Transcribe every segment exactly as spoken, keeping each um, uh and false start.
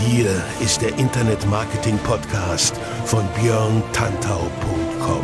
Hier ist der Internet-Marketing-Podcast von björn tantau punkt com.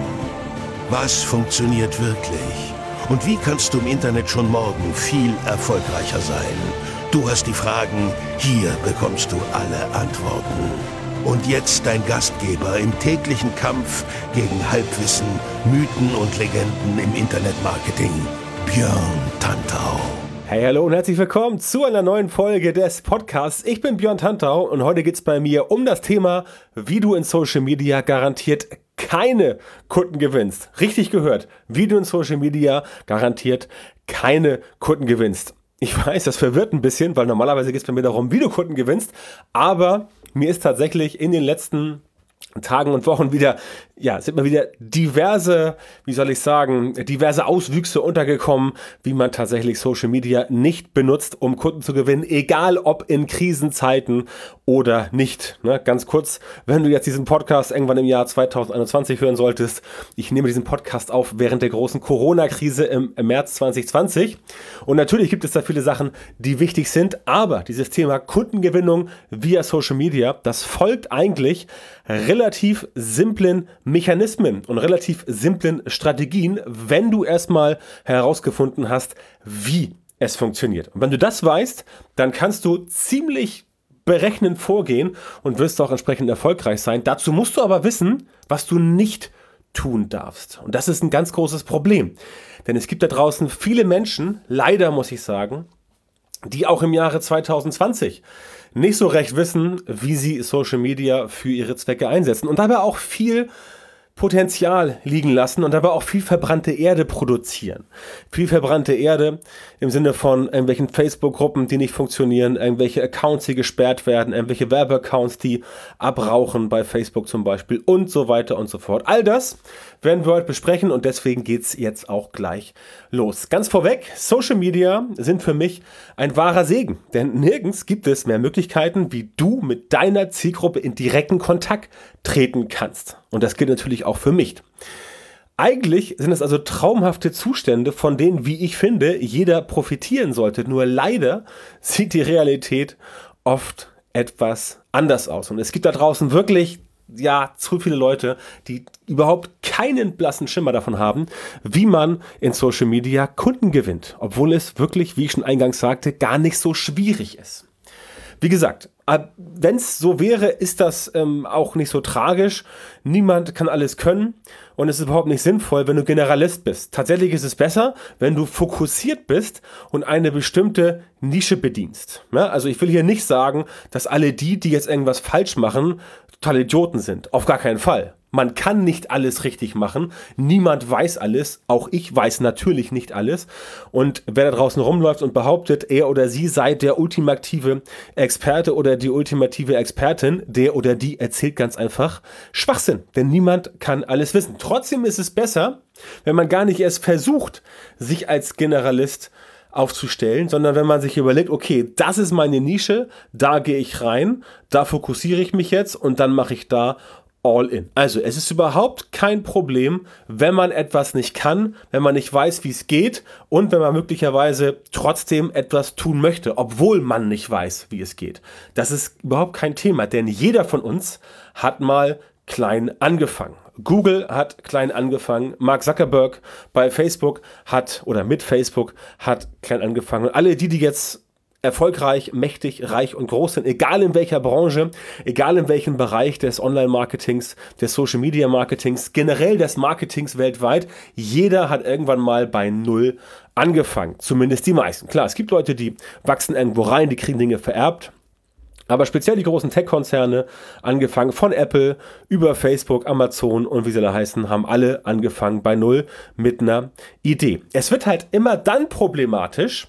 Was funktioniert wirklich? Und wie kannst du im Internet schon morgen viel erfolgreicher sein? Du hast die Fragen, hier bekommst du alle Antworten. Und jetzt dein Gastgeber im täglichen Kampf gegen Halbwissen, Mythen und Legenden im Internet-Marketing, Björn Tantau. Hey, hallo und herzlich willkommen zu einer neuen Folge des Podcasts. Ich bin Björn Tantau und heute geht es bei mir um das Thema, wie du in Social Media garantiert keine Kunden gewinnst. Richtig gehört, wie du in Social Media garantiert keine Kunden gewinnst. Ich weiß, das verwirrt ein bisschen, weil normalerweise geht es bei mir darum, wie du Kunden gewinnst, aber mir ist tatsächlich in den letzten Tagen und Wochen wieder, ja, sind mir wieder diverse, wie soll ich sagen, diverse Auswüchse untergekommen, wie man tatsächlich Social Media nicht benutzt, um Kunden zu gewinnen, egal ob in Krisenzeiten oder nicht. Ne, ganz kurz, wenn du jetzt diesen Podcast irgendwann im Jahr zwanzig einundzwanzig hören solltest, ich nehme diesen Podcast auf während der großen Corona-Krise im, im März zwanzig zwanzig und natürlich gibt es da viele Sachen, die wichtig sind, aber dieses Thema Kundengewinnung via Social Media, das folgt eigentlich relativ simplen Mechanismen und relativ simplen Strategien, wenn du erstmal herausgefunden hast, wie es funktioniert. Und wenn du das weißt, dann kannst du ziemlich berechnend vorgehen und wirst auch entsprechend erfolgreich sein. Dazu musst du aber wissen, was du nicht tun darfst. Und das ist ein ganz großes Problem. Denn es gibt da draußen viele Menschen, leider muss ich sagen, die auch im Jahre zwanzig zwanzig nicht so recht wissen, wie sie Social Media für ihre Zwecke einsetzen und dabei auch viel Potenzial liegen lassen und dabei auch viel verbrannte Erde produzieren. Viel verbrannte Erde im Sinne von irgendwelchen Facebook-Gruppen, die nicht funktionieren, irgendwelche Accounts, die gesperrt werden, irgendwelche Werbeaccounts, die abrauchen bei Facebook zum Beispiel und so weiter und so fort. All das werden wir heute besprechen und deswegen geht's jetzt auch gleich los. Ganz vorweg, Social Media sind für mich ein wahrer Segen, denn nirgends gibt es mehr Möglichkeiten, wie du mit deiner Zielgruppe in direkten Kontakt treten kannst. Und das gilt natürlich auch für mich. Eigentlich sind es also traumhafte Zustände, von denen, wie ich finde, jeder profitieren sollte. Nur leider sieht die Realität oft etwas anders aus. Und es gibt da draußen wirklich, ja, zu viele Leute, die überhaupt keinen blassen Schimmer davon haben, wie man in Social Media Kunden gewinnt. Obwohl es wirklich, wie ich schon eingangs sagte, gar nicht so schwierig ist. Wie gesagt, wenn es so wäre, ist das ähm, auch nicht so tragisch. Niemand kann alles können und es ist überhaupt nicht sinnvoll, wenn du Generalist bist. Tatsächlich ist es besser, wenn du fokussiert bist und eine bestimmte Nische bedienst. Ja, also ich will hier nicht sagen, dass alle die, die jetzt irgendwas falsch machen, total Idioten sind. Auf gar keinen Fall. Man kann nicht alles richtig machen. Niemand weiß alles. Auch ich weiß natürlich nicht alles. Und wer da draußen rumläuft und behauptet, er oder sie sei der ultimative Experte oder die ultimative Expertin, der oder die erzählt ganz einfach Schwachsinn. Denn niemand kann alles wissen. Trotzdem ist es besser, wenn man gar nicht erst versucht, sich als Generalist aufzustellen, sondern wenn man sich überlegt, okay, das ist meine Nische, da gehe ich rein, da fokussiere ich mich jetzt und dann mache ich da all in. Also es ist überhaupt kein Problem, wenn man etwas nicht kann, wenn man nicht weiß, wie es geht und wenn man möglicherweise trotzdem etwas tun möchte, obwohl man nicht weiß, wie es geht. Das ist überhaupt kein Thema, denn jeder von uns hat mal klein angefangen. Google hat klein angefangen, Mark Zuckerberg bei Facebook hat oder mit Facebook hat klein angefangen und alle die, die jetzt erfolgreich, mächtig, reich und groß sind, egal in welcher Branche, egal in welchem Bereich des Online-Marketings, des Social-Media-Marketings, generell des Marketings weltweit, jeder hat irgendwann mal bei Null angefangen, zumindest die meisten. Klar, es gibt Leute, die wachsen irgendwo rein, die kriegen Dinge vererbt, aber speziell die großen Tech-Konzerne, angefangen von Apple über Facebook, Amazon und wie sie da heißen, haben alle angefangen bei Null mit einer Idee. Es wird halt immer dann problematisch,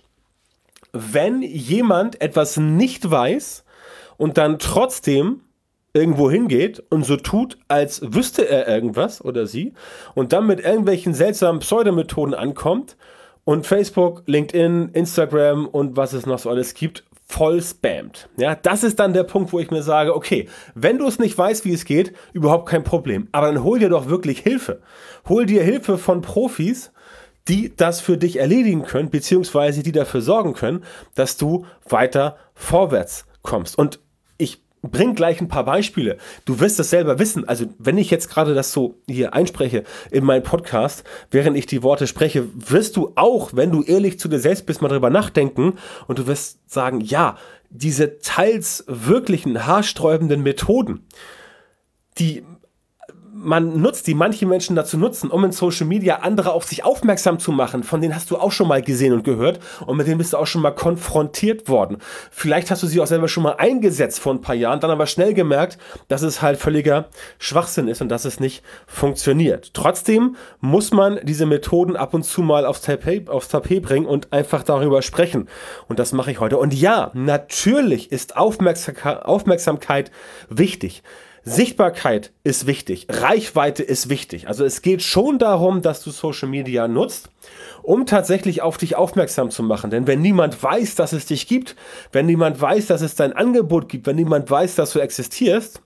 wenn jemand etwas nicht weiß und dann trotzdem irgendwo hingeht und so tut, als wüsste er irgendwas oder sie und dann mit irgendwelchen seltsamen Pseudomethoden ankommt und Facebook, LinkedIn, Instagram und was es noch so alles gibt, voll spammt. Ja, das ist dann der Punkt, wo ich mir sage, okay, wenn du es nicht weißt, wie es geht, überhaupt kein Problem. Aber dann hol dir doch wirklich Hilfe. Hol dir Hilfe von Profis, die das für dich erledigen können, beziehungsweise die dafür sorgen können, dass du weiter vorwärts kommst. Und ich bring gleich ein paar Beispiele. Du wirst es selber wissen. Also wenn ich jetzt gerade das so hier einspreche in meinen Podcast, während ich die Worte spreche, wirst du auch, wenn du ehrlich zu dir selbst bist, mal drüber nachdenken und du wirst sagen, ja, diese teils wirklichen haarsträubenden Methoden, die man nutzt, die manche Menschen dazu nutzen, um in Social Media andere auf sich aufmerksam zu machen. Von denen hast du auch schon mal gesehen und gehört und mit denen bist du auch schon mal konfrontiert worden. Vielleicht hast du sie auch selber schon mal eingesetzt vor ein paar Jahren, dann aber schnell gemerkt, dass es halt völliger Schwachsinn ist und dass es nicht funktioniert. Trotzdem muss man diese Methoden ab und zu mal aufs Tapet, aufs Tapet bringen und einfach darüber sprechen. Und das mache ich heute. Und ja, natürlich ist Aufmerksamkeit, Aufmerksamkeit wichtig. Sichtbarkeit ist wichtig, Reichweite ist wichtig. Also es geht schon darum, dass du Social Media nutzt, um tatsächlich auf dich aufmerksam zu machen. Denn wenn niemand weiß, dass es dich gibt, wenn niemand weiß, dass es dein Angebot gibt, wenn niemand weiß, dass du existierst,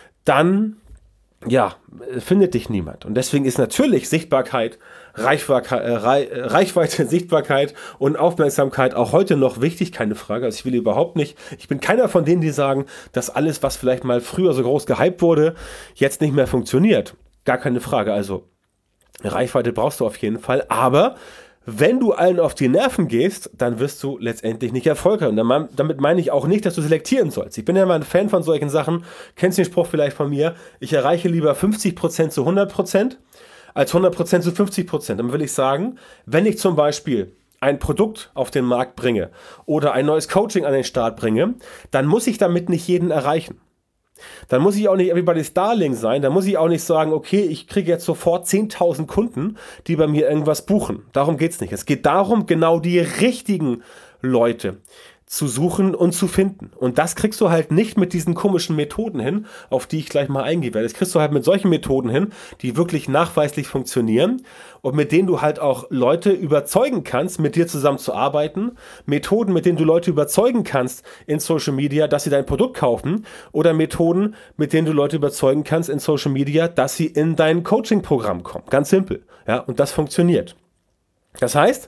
dann ja, findet dich niemand. Und deswegen ist natürlich Sichtbarkeit, Reichweite, äh, Reichweite, Sichtbarkeit und Aufmerksamkeit auch heute noch wichtig, keine Frage. Also ich will überhaupt nicht, ich bin keiner von denen, die sagen, dass alles, was vielleicht mal früher so groß gehypt wurde, jetzt nicht mehr funktioniert. Gar keine Frage. Also Reichweite brauchst du auf jeden Fall, aber wenn du allen auf die Nerven gehst, dann wirst du letztendlich nicht erfolgreich. Und damit meine ich auch nicht, dass du selektieren sollst. Ich bin ja mal ein Fan von solchen Sachen. Kennst du den Spruch vielleicht von mir? Ich erreiche lieber fünfzig Prozent zu hundert Prozent als hundert Prozent zu fünfzig Prozent. Dann will ich sagen, wenn ich zum Beispiel ein Produkt auf den Markt bringe oder ein neues Coaching an den Start bringe, dann muss ich damit nicht jeden erreichen. Dann muss ich auch nicht everybody's Darling sein, dann muss ich auch nicht sagen, okay, ich kriege jetzt sofort zehntausend Kunden, die bei mir irgendwas buchen. Darum geht es nicht. Es geht darum, genau die richtigen Leute zu suchen und zu finden. Und das kriegst du halt nicht mit diesen komischen Methoden hin, auf die ich gleich mal eingehen werde. Das kriegst du halt mit solchen Methoden hin, die wirklich nachweislich funktionieren und mit denen du halt auch Leute überzeugen kannst, mit dir zusammen zu arbeiten. Methoden, mit denen du Leute überzeugen kannst in Social Media, dass sie dein Produkt kaufen, oder Methoden, mit denen du Leute überzeugen kannst in Social Media, dass sie in dein Coaching-Programm kommen. Ganz simpel. Ja, und das funktioniert. Das heißt,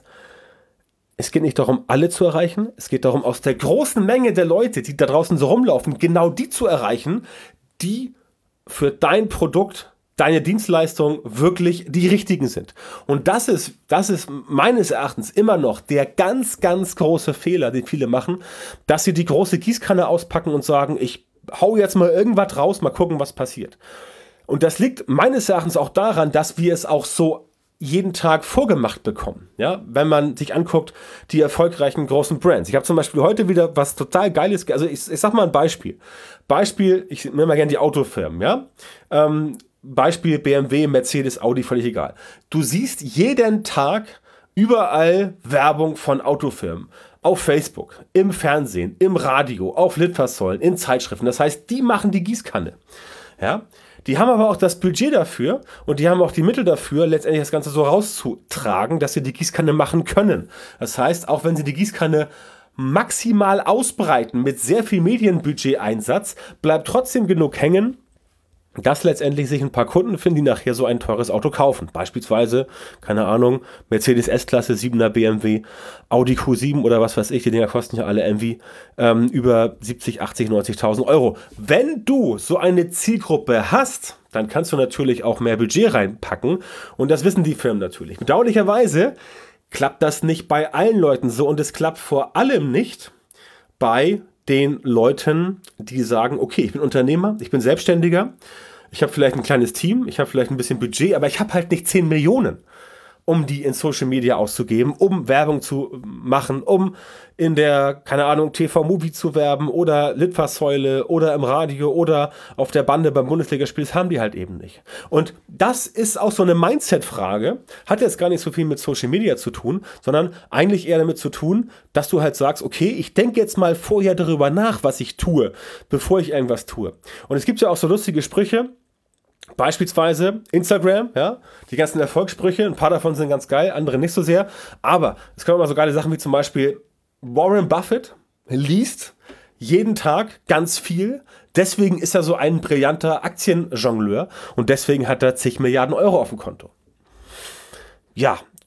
es geht nicht darum, alle zu erreichen. Es geht darum, aus der großen Menge der Leute, die da draußen so rumlaufen, genau die zu erreichen, die für dein Produkt, deine Dienstleistung wirklich die richtigen sind. Und das ist, das ist meines Erachtens immer noch der ganz, ganz große Fehler, den viele machen, dass sie die große Gießkanne auspacken und sagen, ich hau jetzt mal irgendwas raus, mal gucken, was passiert. Und das liegt meines Erachtens auch daran, dass wir es auch so jeden Tag vorgemacht bekommen, ja, wenn man sich anguckt, die erfolgreichen großen Brands. Ich habe zum Beispiel heute wieder was total Geiles, also ich, ich sag mal ein Beispiel. Beispiel, ich nehme mal gerne die Autofirmen, ja, ähm, Beispiel B M W, Mercedes, Audi, völlig egal. Du siehst jeden Tag überall Werbung von Autofirmen. Auf Facebook, im Fernsehen, im Radio, auf Litfaßsäulen, in Zeitschriften. Das heißt, die machen die Gießkanne, ja. Die haben aber auch das Budget dafür und die haben auch die Mittel dafür, letztendlich das Ganze so rauszutragen, dass sie die Gießkanne machen können. Das heißt, auch wenn sie die Gießkanne maximal ausbreiten mit sehr viel Medienbudget-Einsatz, bleibt trotzdem genug hängen, dass letztendlich sich ein paar Kunden finden, die nachher so ein teures Auto kaufen. Beispielsweise, keine Ahnung, Mercedes S-Klasse, siebener B M W, Audi Q sieben oder was weiß ich, die Dinger kosten ja alle irgendwie ähm, über siebzig, achtzig, neunzigtausend Euro. Wenn du so eine Zielgruppe hast, dann kannst du natürlich auch mehr Budget reinpacken und das wissen die Firmen natürlich. Bedauerlicherweise klappt das nicht bei allen Leuten so und es klappt vor allem nicht bei den Leuten, die sagen, okay, ich bin Unternehmer, ich bin Selbstständiger, ich habe vielleicht ein kleines Team, ich habe vielleicht ein bisschen Budget, aber ich habe halt nicht zehn Millionen, um die in Social Media auszugeben, um Werbung zu machen, um in der, keine Ahnung, T V-Movie zu werben oder Litfaßsäule oder im Radio oder auf der Bande beim Bundesligaspiel. Das haben die halt eben nicht. Und das ist auch so eine Mindset-Frage, hat jetzt gar nicht so viel mit Social Media zu tun, sondern eigentlich eher damit zu tun, dass du halt sagst, okay, ich denke jetzt mal vorher darüber nach, was ich tue, bevor ich irgendwas tue. Und es gibt ja auch so lustige Sprüche, beispielsweise Instagram, ja, die ganzen Erfolgssprüche, ein paar davon sind ganz geil, andere nicht so sehr, aber es kommen immer so geile Sachen wie zum Beispiel Warren Buffett liest jeden Tag ganz viel, deswegen ist er so ein brillanter Aktienjongleur und deswegen hat er zig Milliarden Euro auf dem Konto. Ja,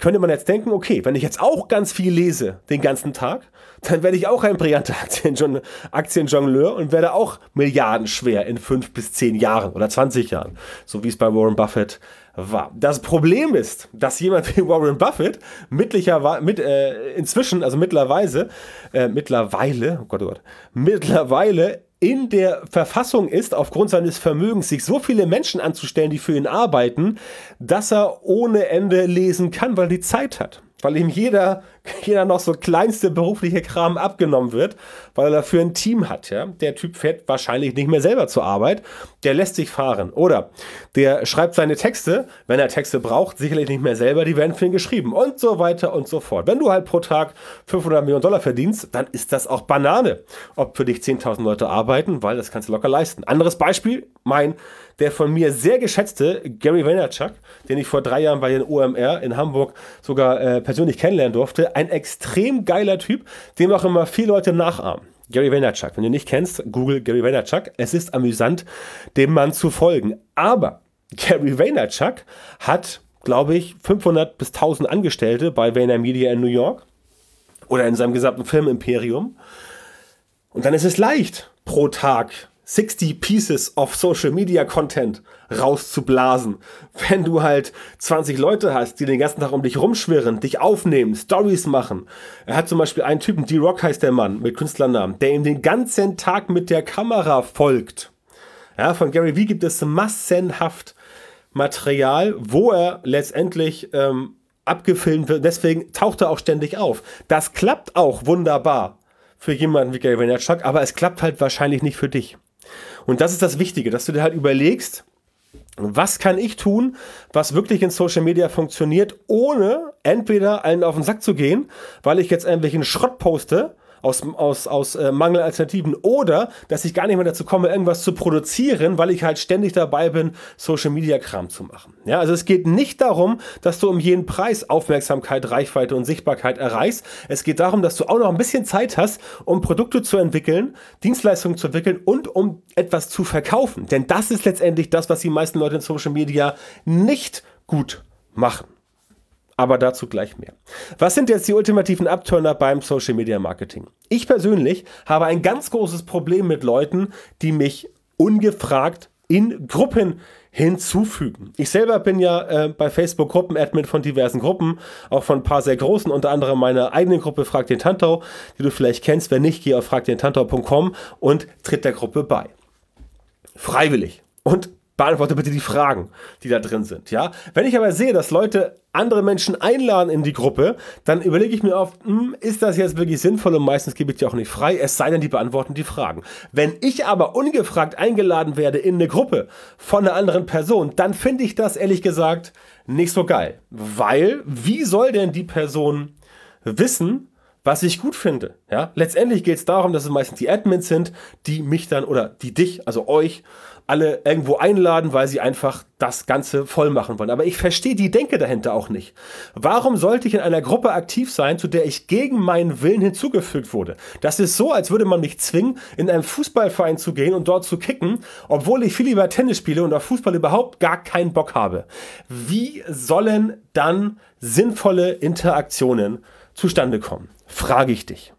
könnte man jetzt denken, okay, wenn ich jetzt auch ganz viel lese den ganzen Tag, dann werde ich auch ein brillanter Aktienjon- Aktienjongleur und werde auch milliardenschwer in fünf bis zehn Jahren oder zwanzig Jahren, so wie es bei Warren Buffett war. Das Problem ist, dass jemand wie Warren Buffett mittlerweile, mit, äh, inzwischen, also mittlerweile, äh, mittlerweile, oh Gott, oh Gott, mittlerweile in der Verfassung ist, aufgrund seines Vermögens, sich so viele Menschen anzustellen, die für ihn arbeiten, dass er ohne Ende lesen kann, weil er die Zeit hat. Weil ihm jeder, jeder noch so kleinste berufliche Kram abgenommen wird, weil er dafür ein Team hat. Ja? Der Typ fährt wahrscheinlich nicht mehr selber zur Arbeit, der lässt sich fahren. Oder der schreibt seine Texte, wenn er Texte braucht, sicherlich nicht mehr selber, die werden für ihn geschrieben und so weiter und so fort. Wenn du halt pro Tag fünfhundert Millionen Dollar verdienst, dann ist das auch Banane, ob für dich zehntausend Leute arbeiten, weil das kannst du locker leisten. Anderes Beispiel, mein, der von mir sehr geschätzte Gary Vaynerchuk, den ich vor drei Jahren bei den O M R in Hamburg sogar äh, persönlich kennenlernen durfte, ein extrem geiler Typ, dem auch immer viele Leute nachahmen. Gary Vaynerchuk, wenn du ihn nicht kennst, Google Gary Vaynerchuk. Es ist amüsant, dem Mann zu folgen. Aber Gary Vaynerchuk hat, glaube ich, fünfhundert bis tausend Angestellte bei VaynerMedia in New York oder in seinem gesamten Filmimperium. Und dann ist es leicht, pro Tag sixty Pieces of Social Media Content rauszublasen. Wenn du halt zwanzig Leute hast, die den ganzen Tag um dich rumschwirren, dich aufnehmen, Stories machen. Er hat zum Beispiel einen Typen, D-Rock heißt der Mann mit Künstlernamen, der ihm den ganzen Tag mit der Kamera folgt. Ja, von Gary Vee gibt es massenhaft Material, wo er letztendlich ähm, abgefilmt wird. Deswegen taucht er auch ständig auf. Das klappt auch wunderbar für jemanden wie Gary Vaynerchuk, aber es klappt halt wahrscheinlich nicht für dich. Und das ist das Wichtige, dass du dir halt überlegst, was kann ich tun, was wirklich in Social Media funktioniert, ohne entweder allen auf den Sack zu gehen, weil ich jetzt irgendwelchen Schrott poste, aus, aus, aus äh, Mangelalternativen, oder dass ich gar nicht mehr dazu komme, irgendwas zu produzieren, weil ich halt ständig dabei bin, Social-Media-Kram zu machen. Ja, also es geht nicht darum, dass du um jeden Preis Aufmerksamkeit, Reichweite und Sichtbarkeit erreichst. Es geht darum, dass du auch noch ein bisschen Zeit hast, um Produkte zu entwickeln, Dienstleistungen zu entwickeln und um etwas zu verkaufen. Denn das ist letztendlich das, was die meisten Leute in Social-Media nicht gut machen. Aber dazu gleich mehr. Was sind jetzt die ultimativen Abturner beim Social Media Marketing? Ich persönlich habe ein ganz großes Problem mit Leuten, die mich ungefragt in Gruppen hinzufügen. Ich selber bin ja äh, bei Facebook Gruppen-Admin von diversen Gruppen, auch von ein paar sehr großen, unter anderem meiner eigenen Gruppe Frag den Tantau, die du vielleicht kennst. Wenn nicht, geh auf frag den tantau punkt com und tritt der Gruppe bei. Freiwillig. Und beantworte bitte die Fragen, die da drin sind. Ja? Wenn ich aber sehe, dass Leute andere Menschen einladen in die Gruppe, dann überlege ich mir oft, hm, ist das jetzt wirklich sinnvoll? Und meistens gebe ich die auch nicht frei, es sei denn, die beantworten die Fragen. Wenn ich aber ungefragt eingeladen werde in eine Gruppe von einer anderen Person, dann finde ich das ehrlich gesagt nicht so geil. Weil, wie soll denn die Person wissen, was ich gut finde? Ja? Letztendlich geht es darum, dass es meistens die Admins sind, die mich dann oder die dich, also euch, alle irgendwo einladen, weil sie einfach das Ganze voll machen wollen. Aber ich verstehe die Denke dahinter auch nicht. Warum sollte ich in einer Gruppe aktiv sein, zu der ich gegen meinen Willen hinzugefügt wurde? Das ist so, als würde man mich zwingen, in einen Fußballverein zu gehen und dort zu kicken, obwohl ich viel lieber Tennis spiele und auf Fußball überhaupt gar keinen Bock habe. Wie sollen dann sinnvolle Interaktionen zustande kommen? Frage ich dich.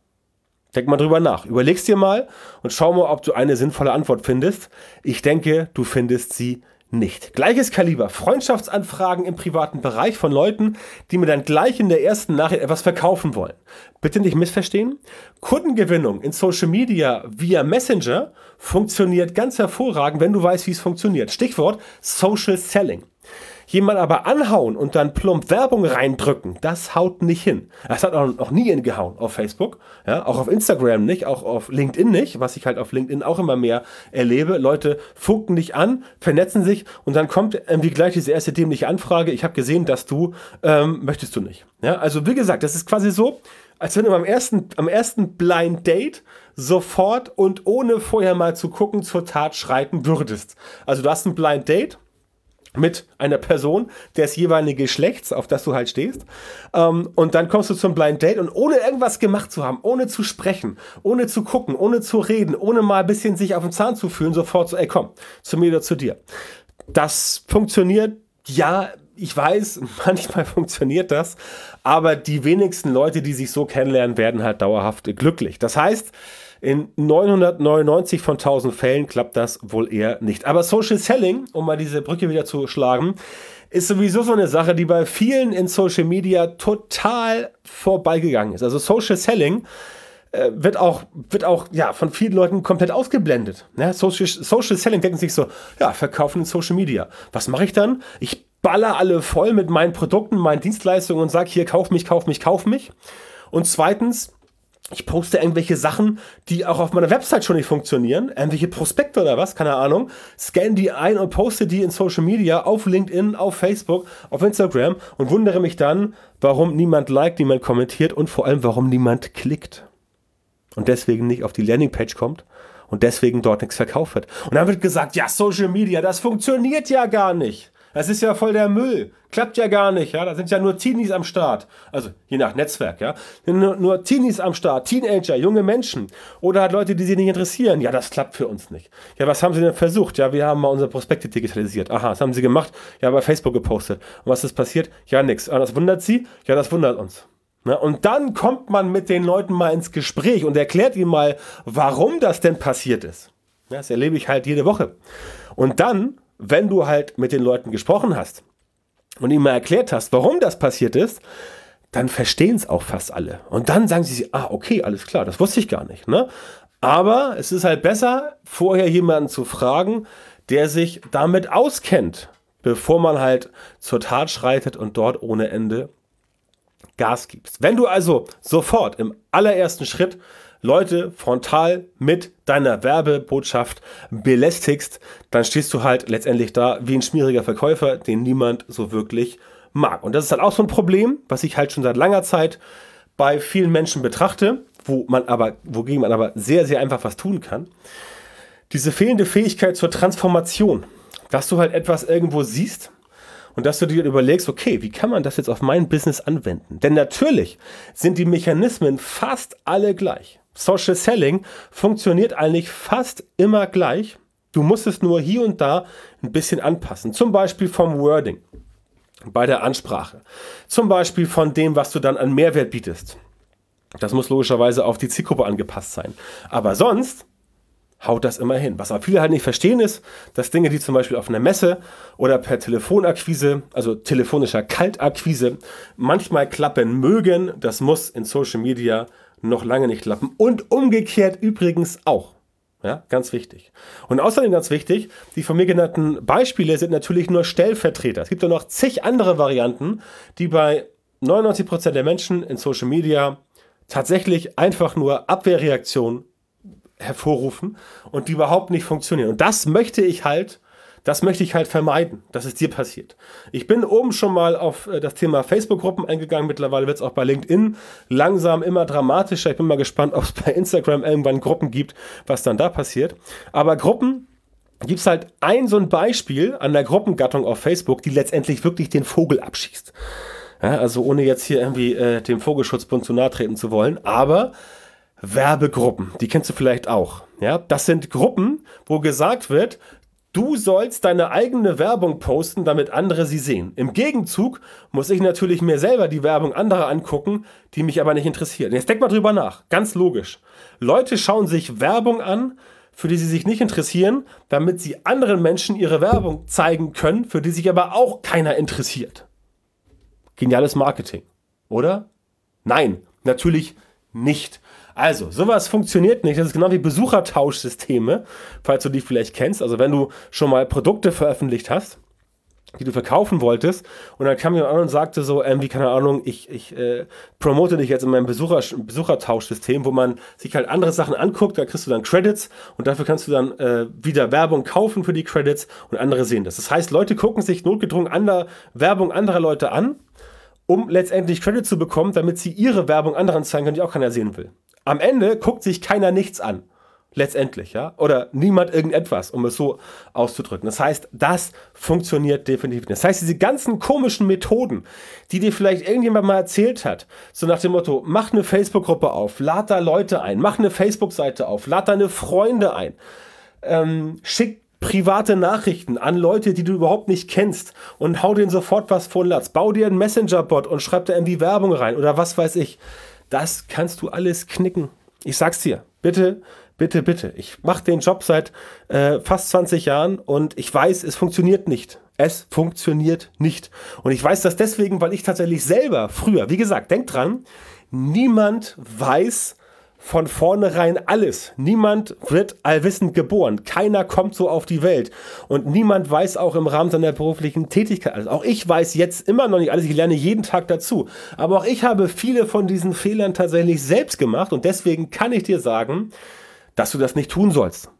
Denk mal drüber nach. Überlegst dir mal und schau mal, ob du eine sinnvolle Antwort findest. Ich denke, du findest sie nicht. Gleiches Kaliber. Freundschaftsanfragen im privaten Bereich von Leuten, die mir dann gleich in der ersten Nachricht etwas verkaufen wollen. Bitte nicht missverstehen. Kundengewinnung in Social Media via Messenger funktioniert ganz hervorragend, wenn du weißt, wie es funktioniert. Stichwort Social Selling. Jemand aber anhauen und dann plump Werbung reindrücken, das haut nicht hin. Das hat auch noch nie hingehauen auf Facebook, ja, auch auf Instagram nicht, auch auf LinkedIn nicht, was ich halt auf LinkedIn auch immer mehr erlebe. Leute funken dich an, vernetzen sich und dann kommt irgendwie gleich diese erste dämliche Anfrage, ich habe gesehen, dass du, ähm, möchtest du nicht. Ja, also wie gesagt, das ist quasi so, als wenn du am ersten, am ersten Blind Date sofort und ohne vorher mal zu gucken zur Tat schreiten würdest. Also du hast ein Blind Date mit einer Person des jeweiligen Geschlechts, auf das du halt stehst. Ähm, und dann kommst du zum Blind Date und ohne irgendwas gemacht zu haben, ohne zu sprechen, ohne zu gucken, ohne zu reden, ohne mal ein bisschen sich auf den Zahn zu fühlen, sofort so, ey komm, zu mir oder zu dir. Das funktioniert, ja, ich weiß, manchmal funktioniert das, aber die wenigsten Leute, die sich so kennenlernen, werden halt dauerhaft glücklich. Das heißt, in neunhundertneunundneunzig von tausend Fällen klappt das wohl eher nicht. Aber Social Selling, um mal diese Brücke wieder zu schlagen, ist sowieso so eine Sache, die bei vielen in Social Media total vorbeigegangen ist. Also Social Selling äh, wird auch, wird auch ja, von vielen Leuten komplett ausgeblendet. Ja, Social, Social Selling denken sich so, ja, verkaufen in Social Media. Was mache ich dann? Ich baller alle voll mit meinen Produkten, meinen Dienstleistungen und sage hier, kauf mich, kauf mich, kauf mich. Und zweitens, ich poste irgendwelche Sachen, die auch auf meiner Website schon nicht funktionieren, irgendwelche Prospekte oder was, keine Ahnung, scanne die ein und poste die in Social Media, auf LinkedIn, auf Facebook, auf Instagram und wundere mich dann, warum niemand liked, niemand kommentiert und vor allem, warum niemand klickt. Und deswegen nicht auf die Landingpage kommt und deswegen dort nichts verkauft wird. Und dann wird gesagt, ja, Social Media, das funktioniert ja gar nicht. Das ist ja voll der Müll. Klappt ja gar nicht, ja. Da sind ja nur Teenies am Start. Also, je nach Netzwerk, ja. Nur, nur Teenies am Start, Teenager, junge Menschen. Oder halt Leute, die sich nicht interessieren. Ja, das klappt für uns nicht. Ja, was haben sie denn versucht? Ja, wir haben mal unsere Prospekte digitalisiert. Aha, was haben sie gemacht? Ja, bei Facebook gepostet. Und was ist passiert? Ja, nix. Und das wundert sie? Ja, das wundert uns. Na, und dann kommt man mit den Leuten mal ins Gespräch und erklärt ihnen mal, warum das denn passiert ist. Ja, das erlebe ich halt jede Woche. Und dann, wenn du halt mit den Leuten gesprochen hast und ihnen mal erklärt hast, warum das passiert ist, dann verstehen es auch fast alle. Und dann sagen sie sich, ah, okay, alles klar, das wusste ich gar nicht. Ne? Aber es ist halt besser, vorher jemanden zu fragen, der sich damit auskennt, bevor man halt zur Tat schreitet und dort ohne Ende Gas gibst. Wenn du also sofort im allerersten Schritt Leute frontal mit deiner Werbebotschaft belästigst, dann stehst du halt letztendlich da wie ein schmieriger Verkäufer, den niemand so wirklich mag. Und das ist halt auch so ein Problem, was ich halt schon seit langer Zeit bei vielen Menschen betrachte, wo man aber, wogegen man aber sehr, sehr einfach was tun kann. Diese fehlende Fähigkeit zur Transformation, dass du halt etwas irgendwo siehst und dass du dir überlegst, okay, wie kann man das jetzt auf mein Business anwenden? Denn natürlich sind die Mechanismen fast alle gleich. Social Selling funktioniert eigentlich fast immer gleich. Du musst es nur hier und da ein bisschen anpassen. Zum Beispiel vom Wording bei der Ansprache. Zum Beispiel von dem, was du dann an Mehrwert bietest. Das muss logischerweise auf die Zielgruppe angepasst sein. Aber sonst haut das immer hin. Was aber viele halt nicht verstehen ist, dass Dinge, die zum Beispiel auf einer Messe oder per Telefonakquise, also telefonischer Kaltakquise, manchmal klappen mögen, das muss in Social Media noch lange nicht klappen. Und umgekehrt übrigens auch. Ja, ganz wichtig. Und außerdem ganz wichtig, die von mir genannten Beispiele sind natürlich nur Stellvertreter. Es gibt ja noch zig andere Varianten, die bei neunundneunzig Prozent der Menschen in Social Media tatsächlich einfach nur Abwehrreaktionen hervorrufen und die überhaupt nicht funktionieren. Und das möchte ich halt, das möchte ich halt vermeiden, dass es dir passiert. Ich bin oben schon mal auf das Thema Facebook-Gruppen eingegangen. Mittlerweile wird es auch bei LinkedIn langsam immer dramatischer. Ich bin mal gespannt, ob es bei Instagram irgendwann Gruppen gibt, was dann da passiert. Aber Gruppen gibt es halt ein so ein Beispiel an der Gruppengattung auf Facebook, die letztendlich wirklich den Vogel abschießt. Ja, also ohne jetzt hier irgendwie äh, dem Vogelschutzbund zu nahe treten zu wollen, aber Werbegruppen, die kennst du vielleicht auch. Ja, das sind Gruppen, wo gesagt wird, du sollst deine eigene Werbung posten, damit andere sie sehen. Im Gegenzug muss ich natürlich mir selber die Werbung anderer angucken, die mich aber nicht interessieren. Jetzt denk mal drüber nach, ganz logisch. Leute schauen sich Werbung an, für die sie sich nicht interessieren, damit sie anderen Menschen ihre Werbung zeigen können, für die sich aber auch keiner interessiert. Geniales Marketing, oder? Nein, natürlich nicht. Also, sowas funktioniert nicht. Das ist genau wie Besuchertauschsysteme, falls du die vielleicht kennst. Also, wenn du schon mal Produkte veröffentlicht hast, die du verkaufen wolltest, und dann kam jemand an und sagte so, irgendwie, keine Ahnung, ich, ich äh, promote dich jetzt in meinem Besucher, Besuchertauschsystem, wo man sich halt andere Sachen anguckt, da kriegst du dann Credits und dafür kannst du dann äh, wieder Werbung kaufen für die Credits und andere sehen das. Das heißt, Leute gucken sich notgedrungen an der Werbung anderer Leute an, um letztendlich Credit zu bekommen, damit sie ihre Werbung anderen zeigen können, die auch keiner sehen will. Am Ende guckt sich keiner nichts an. Letztendlich, ja. Oder niemand irgendetwas, um es so auszudrücken. Das heißt, das funktioniert definitiv nicht. Das heißt, diese ganzen komischen Methoden, die dir vielleicht irgendjemand mal erzählt hat, so nach dem Motto, mach eine Facebook-Gruppe auf, lad da Leute ein, mach eine Facebook-Seite auf, lad deine Freunde ein, ähm, schick private Nachrichten an Leute, die du überhaupt nicht kennst und hau denen sofort was vor den Latz. Bau dir einen Messenger-Bot und schreib da irgendwie Werbung rein oder was weiß ich. Das kannst du alles knicken. Ich sag's dir. Bitte, bitte, bitte. Ich mache den Job seit äh, fast zwanzig Jahren und ich weiß, es funktioniert nicht. Es funktioniert nicht. Und ich weiß das deswegen, weil ich tatsächlich selber früher, wie gesagt, denk dran, niemand weiß von vornherein alles. Niemand wird allwissend geboren. Keiner kommt so auf die Welt. Und niemand weiß auch im Rahmen seiner beruflichen Tätigkeit alles. Auch ich weiß jetzt immer noch nicht alles. Ich lerne jeden Tag dazu. Aber auch ich habe viele von diesen Fehlern tatsächlich selbst gemacht. Und deswegen kann ich dir sagen, dass du das nicht tun sollst.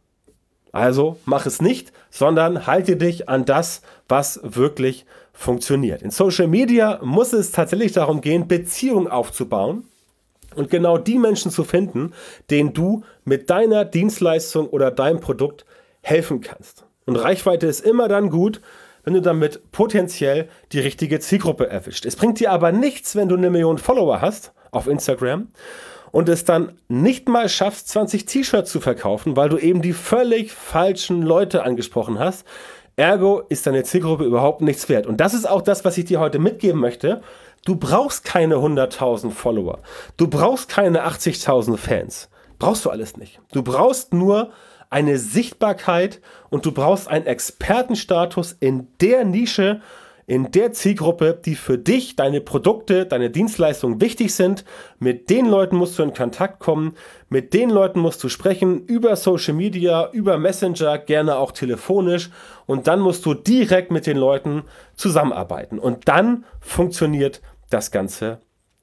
Also mach es nicht, sondern halte dich an das, was wirklich funktioniert. In Social Media muss es tatsächlich darum gehen, Beziehungen aufzubauen. Und genau die Menschen zu finden, denen du mit deiner Dienstleistung oder deinem Produkt helfen kannst. Und Reichweite ist immer dann gut, wenn du damit potenziell die richtige Zielgruppe erwischt. Es bringt dir aber nichts, wenn du eine Million Follower hast auf Instagram und es dann nicht mal schaffst, zwanzig T-Shirts zu verkaufen, weil du eben die völlig falschen Leute angesprochen hast. Ergo ist deine Zielgruppe überhaupt nichts wert. Und das ist auch das, was ich dir heute mitgeben möchte. Du brauchst keine hunderttausend Follower. Du brauchst keine achtzigtausend Fans. Brauchst du alles nicht. Du brauchst nur eine Sichtbarkeit und du brauchst einen Expertenstatus in der Nische, in der Zielgruppe, die für dich, deine Produkte, deine Dienstleistungen wichtig sind. Mit den Leuten musst du in Kontakt kommen. Mit den Leuten musst du sprechen über Social Media, über Messenger, gerne auch telefonisch. Und dann musst du direkt mit den Leuten zusammenarbeiten. Und dann funktioniert das Ganze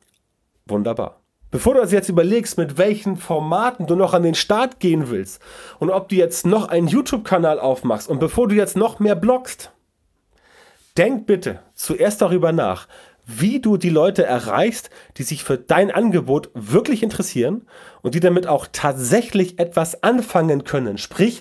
wunderbar. Bevor du also jetzt überlegst, mit welchen Formaten du noch an den Start gehen willst und ob du jetzt noch einen YouTube-Kanal aufmachst und bevor du jetzt noch mehr bloggst, denk bitte zuerst darüber nach, wie du die Leute erreichst, die sich für dein Angebot wirklich interessieren und die damit auch tatsächlich etwas anfangen können. Sprich,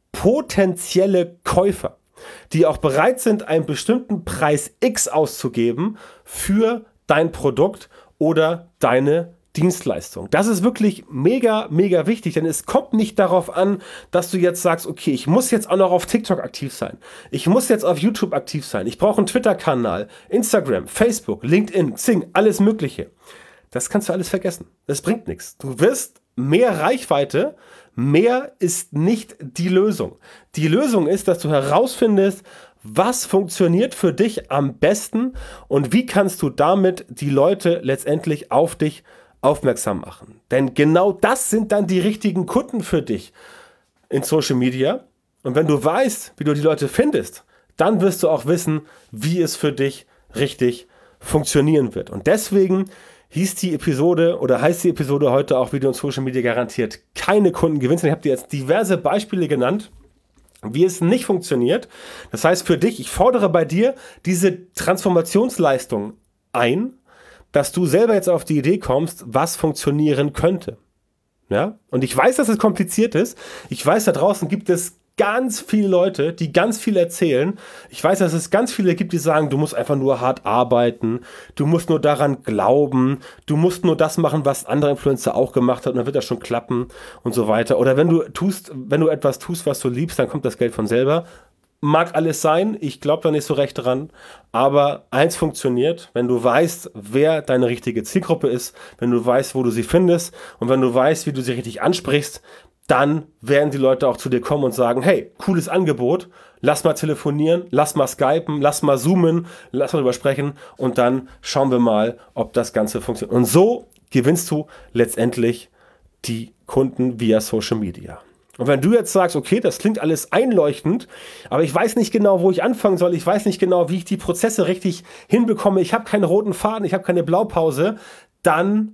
potenzielle Käufer, die auch bereit sind, einen bestimmten Preis X auszugeben für dein Produkt oder deine Dienstleistung. Das ist wirklich mega, mega wichtig, denn es kommt nicht darauf an, dass du jetzt sagst, okay, ich muss jetzt auch noch auf TikTok aktiv sein. Ich muss jetzt auf YouTube aktiv sein. Ich brauche einen Twitter-Kanal, Instagram, Facebook, LinkedIn, Xing, alles Mögliche. Das kannst du alles vergessen. Das bringt nichts. Du wirst mehr Reichweite, mehr ist nicht die Lösung. Die Lösung ist, dass du herausfindest, was funktioniert für dich am besten und wie kannst du damit die Leute letztendlich auf dich aufmerksam machen. Denn genau das sind dann die richtigen Kunden für dich in Social Media. Und wenn du weißt, wie du die Leute findest, dann wirst du auch wissen, wie es für dich richtig funktionieren wird. Und deswegen hieß die Episode oder heißt die Episode heute auch, wie du in Social Media garantiert keine Kunden gewinnst. Und ich habe dir jetzt diverse Beispiele genannt, wie es nicht funktioniert. Das heißt für dich, ich fordere bei dir diese Transformationsleistung ein, dass du selber jetzt auf die Idee kommst, was funktionieren könnte. Ja? Und ich weiß, dass es kompliziert ist. Ich weiß, da draußen gibt es ganz viele Leute, die ganz viel erzählen. Ich weiß, dass es ganz viele gibt, die sagen, du musst einfach nur hart arbeiten, du musst nur daran glauben, du musst nur das machen, was andere Influencer auch gemacht haben, und dann wird das schon klappen und so weiter. Oder wenn du tust, wenn du etwas tust, was du liebst, dann kommt das Geld von selber. Mag alles sein, ich glaube da nicht so recht dran, aber eins funktioniert, wenn du weißt, wer deine richtige Zielgruppe ist, wenn du weißt, wo du sie findest und wenn du weißt, wie du sie richtig ansprichst, dann werden die Leute auch zu dir kommen und sagen, hey, cooles Angebot, lass mal telefonieren, lass mal skypen, lass mal zoomen, lass mal drüber sprechen und dann schauen wir mal, ob das Ganze funktioniert. Und so gewinnst du letztendlich die Kunden via Social Media. Und wenn du jetzt sagst, okay, das klingt alles einleuchtend, aber ich weiß nicht genau, wo ich anfangen soll, ich weiß nicht genau, wie ich die Prozesse richtig hinbekomme, ich habe keinen roten Faden, ich habe keine Blaupause, dann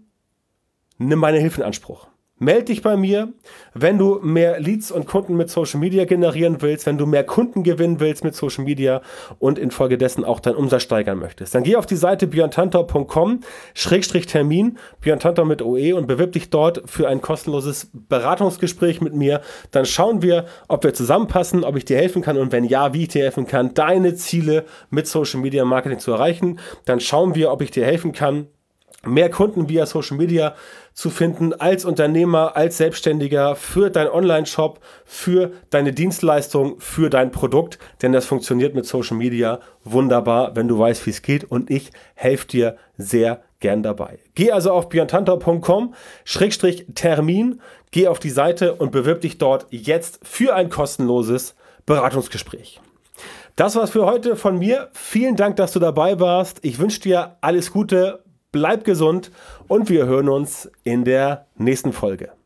nimm meine Hilfe in Anspruch. Meld dich bei mir, wenn du mehr Leads und Kunden mit Social Media generieren willst, wenn du mehr Kunden gewinnen willst mit Social Media und infolgedessen auch deinen Umsatz steigern möchtest. Dann geh auf die Seite björn tantau punkt com Schrägstrich Termin, Björn Tantau mit O E und bewirb dich dort für ein kostenloses Beratungsgespräch mit mir. Dann schauen wir, ob wir zusammenpassen, ob ich dir helfen kann und wenn ja, wie ich dir helfen kann, deine Ziele mit Social Media Marketing zu erreichen. Dann schauen wir, ob ich dir helfen kann, mehr Kunden via Social Media zu finden, als Unternehmer, als Selbstständiger, für deinen Online-Shop, für deine Dienstleistung, für dein Produkt, denn das funktioniert mit Social Media wunderbar, wenn du weißt, wie es geht, und ich helfe dir sehr gern dabei. Geh also auf björn tantau punkt com Schrägstrich Termin, geh auf die Seite und bewirb dich dort jetzt für ein kostenloses Beratungsgespräch. Das war's für heute von mir. Vielen Dank, dass du dabei warst. Ich wünsche dir alles Gute. Bleib gesund und wir hören uns in der nächsten Folge.